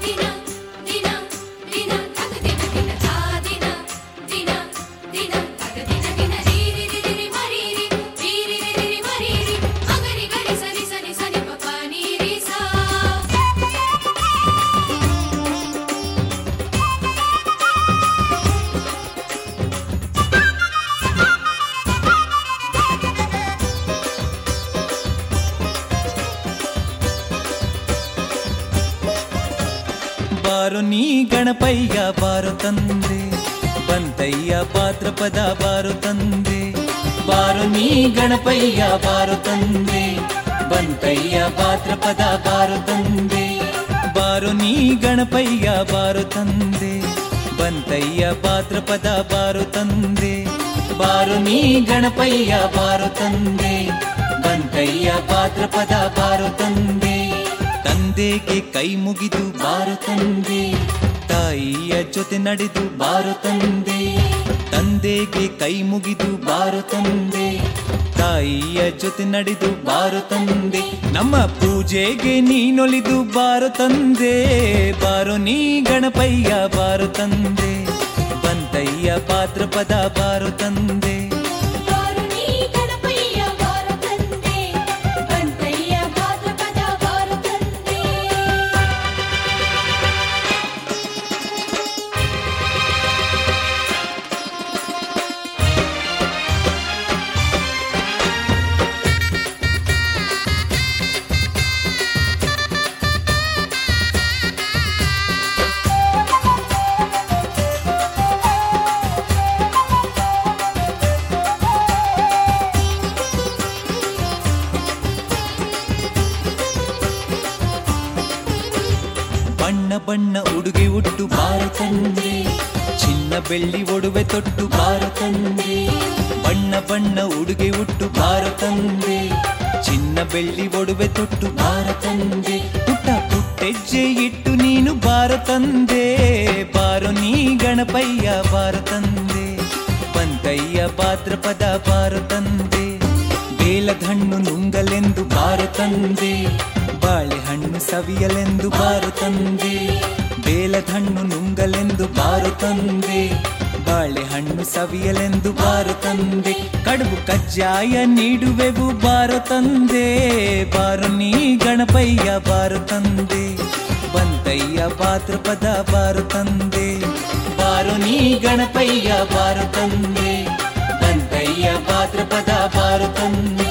ಬಾರೋ ನೀ ಗಣಪಯ್ಯ ಬಾರೋ ತಂದೆ ಬಂತಯ್ಯ ಭಾದ್ರಪದ ಬಾರೋ ತಂದೆ ಬಾರೋ ನೀ ಗಣಪಯ್ಯ ಬಾರೋ ತಂದೆ ಬಂತಯ್ಯ ಭಾದ್ರಪದ ಬಾರೋ ತಂದೆ ಬಾರೋ ನೀ ಗಣಪಯ್ಯ ಬಾರೋ ತಂದೆ ಬಂತಯ್ಯ ಭಾದ್ರಪದ ಬಾರೋ ತಂದೆ ಬಾರೋ ನೀ ಗಣಪಯ್ಯ ಬಾರೋ ತಂದೆ ಬಂತಯ್ಯ ಭಾದ್ರಪದ ಬಾರೋ ತಂದೆ ತಂದೆಗೆ ಕೈ ಮುಗಿದು ಬಾರೋ ತಂದೆ ತಾಯಿಯ ಜೊತೆ ನಡೆದು ಬಾರೋ ತಂದೆ ತಂದೆಗೆ ಕೈ ಮುಗಿದು ಬಾರೋ ತಂದೆ ತಾಯಿಯ ಜೊತೆ ನಡೆದು ಬಾರೋ ತಂದೆ ನಮ್ಮ ಪೂಜೆಗೆ ನೀನೊಲಿದು ಬಾರೋ ತಂದೆ ಬಾರೋ ನೀ ಗಣಪಯ್ಯ ಬಾರೋ ತಂದೆ ಬಂತಯ್ಯ ಭಾದ್ರಪದ ಬಾರೋ ತಂದೆ ಬಣ್ಣ ಬಣ್ಣ ಉಡುಗೆ ಉಟ್ಟು ಬಾರೋ ತಂದೆ ಚಿನ್ನ ಬೆಳ್ಳಿ ಒಡವೆ ತೊಟ್ಟು ಬಾರೋ ತಂದೆ ಬಣ್ಣ ಬಣ್ಣ ಉಡುಗೆ ಉಟ್ಟು ಬಾರೋ ತಂದೆ ಚಿನ್ನ ಬೆಳ್ಳಿ ಒಡವೆ ತೊಟ್ಟು ಬಾರೋ ತಂದೆ ಪುಟ್ಟ ಪುಟ್ಟೆಜ್ಜೆ ಇಟ್ಟು ನೀನು ಬಾರೋ ತಂದೆ ಬಾರೋ ನೀ ಗಣಪಯ್ಯ ಬಾರೋ ತಂದೆ ಬಂತಯ್ಯ ಭಾದ್ರಪದ ಬಾರೋ ತಂದೆ ಬೇಲದಣ್ಣು ನುಂಗಲೆಂದು ಬಾರೋ ತಂದೆ ಬಾಳೆಹಣ್ಣು ಸವಿಯಲೆಂದು ಬಾರೋ ತಂದೆ ಬೇಲದಣ್ಣು ನುಂಗಲೆಂದು ಬಾರೋ ತಂದೆ ಬಾಳೆಹಣ್ಣು ಸವಿಯಲೆಂದು ಬಾರೋ ತಂದೆ ಕಡುಬು ಕಜ್ಜಾಯ ನೀಡುವೆವು ಬಾರೋ ತಂದೆ ಬಾರೋ ನೀ ಗಣಪಯ್ಯ ಬಾರೋ ತಂದೆ ಬಂತಯ್ಯ ಭಾದ್ರಪದ ಬಾರೋ ತಂದೆ ಬಾರೋ ನೀ ಗಣಪಯ್ಯ ಬಾರೋ ತಂದೆ ಬಂತಯ್ಯ ಭಾದ್ರಪದ ಬಾರೋ ತಂದೆ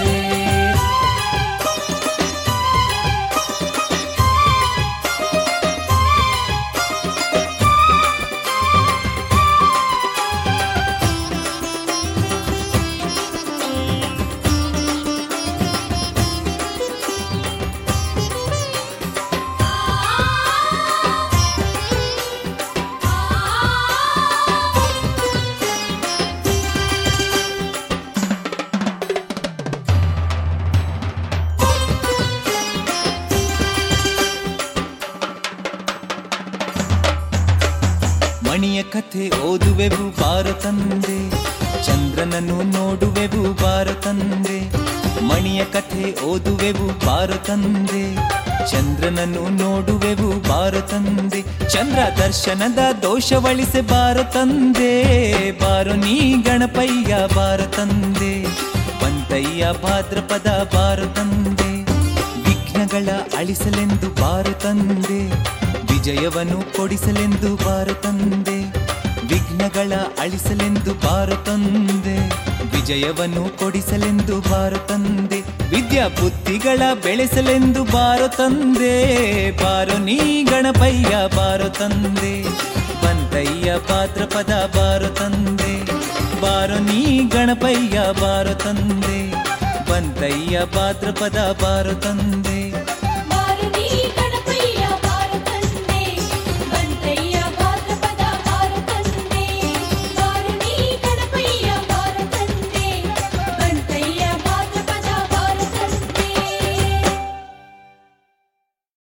ಮಣಿಯ ಕಥೆ ಓದುವೆವು ಬಾರೋ ತಂದೆ ಚಂದ್ರನನ್ನು ನೋಡುವೆವು ಬಾರೋ ತಂದೆ ಮಣಿಯ ಕಥೆ ಓದುವೆವು ಬಾರೋ ತಂದೆ ಚಂದ್ರನನ್ನು ನೋಡುವೆವು ಬಾರೋ ತಂದೆ ಚಂದ್ರ ದರ್ಶನದ ದೋಷವಳಿಸೆ ಬಾರೋ ತಂದೆ ಬಾರೋ ನೀ ಗಣಪಯ್ಯ ಬಾರೋ ತಂದೆ ಬಂತಯ್ಯ ಭಾದ್ರಪದ ಬಾರೋ ತಂದೆ ವಿಘ್ನಗಳ ಅಳಿಸಲೆಂದು ಬಾರೋ ತಂದೆ ವಿಜಯವನ್ನು ಕೊಡಿಸಲೆಂದು ಬಾರೋ ತಂದೆ ವಿಘ್ನಗಳ ಅಳಿಸಲೆಂದು ಬಾರೋ ತಂದೆ ವಿಜಯವನ್ನು ಕೊಡಿಸಲೆಂದು ಬಾರೋ ತಂದೆ ವಿದ್ಯಾ ಬುದ್ಧಿಗಳ ಬೆಳೆಸಲೆಂದು ಬಾರೋ ತಂದೆ ಬಾರೋ ನೀ ಗಣಪಯ್ಯ ಬಾರೋ ತಂದೆ ಬಂತಯ್ಯ ಭಾದ್ರಪದ ಬಾರೋ ತಂದೆ ಬಾರೋ ನೀ ಗಣಪಯ್ಯ ಬಾರೋ ತಂದೆ ಬಂತಯ್ಯ ಭಾದ್ರಪದ ಬಾರೋ ತಂದೆ